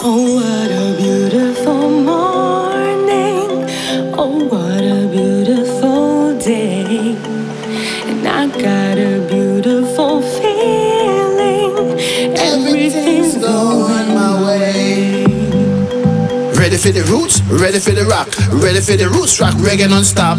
Oh, what a beautiful morning. Oh, what a beautiful day. And I got a beautiful feeling. Everything's going my way. Ready for the roots, ready for the rock, ready for the roots rock, reggae non-stop.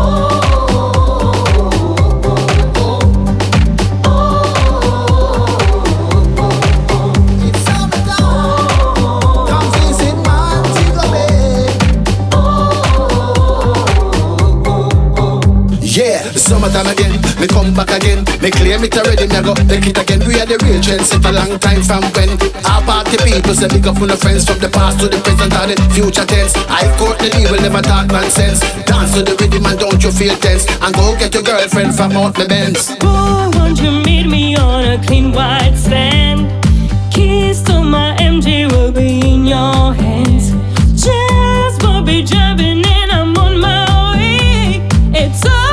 Yeah, summertime again, me come back again. Me claim it already, me go take it again. We are the real trend, set a long time from when our party people say big up on the friends from the past to the present and the future tense. I court the evil, never talk nonsense. Dance to the rhythm and don't you feel tense. And go get your girlfriend from out the Benz. Boy, won't you meet me on a clean white sand? Keys to my MG will be in your hands. Just will be driving and I'm on my way. It's all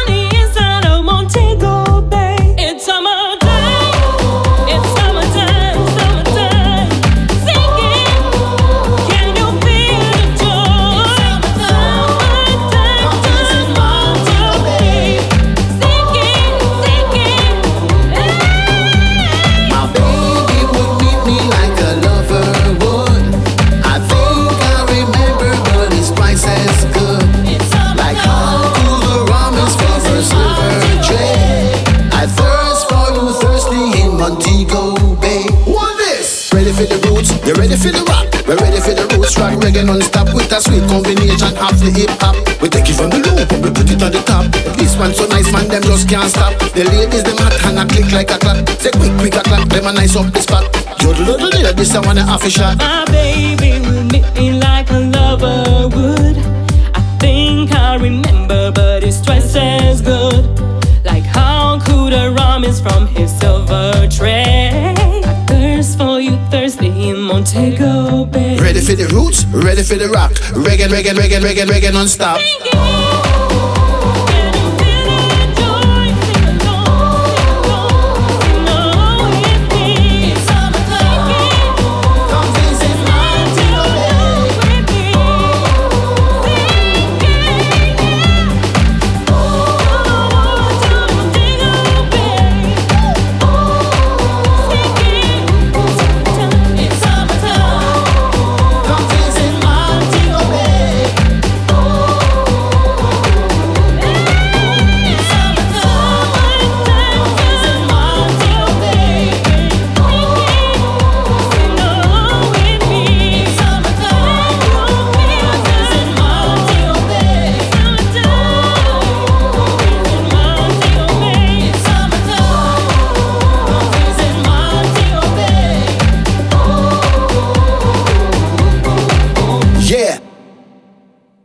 you ready for the rock? We're ready for the roots rock, reggae non-stop with a sweet combination of the hip-hop. We take it from the loop and we put it on the top. This one so nice, man, them just can't stop. The ladies, them hot and a click like a clock. Say quick, quick a clock, them a nice up the spot. Jodel, this I wanna half a shot. My baby will meet me like a lover would. I think I remember, but it's twice as good. Like how cool the rum is from his silver tray. I thirst for you Thursday in Montego Bay. Ready for the roots, ready for the rock, reggae non-stop.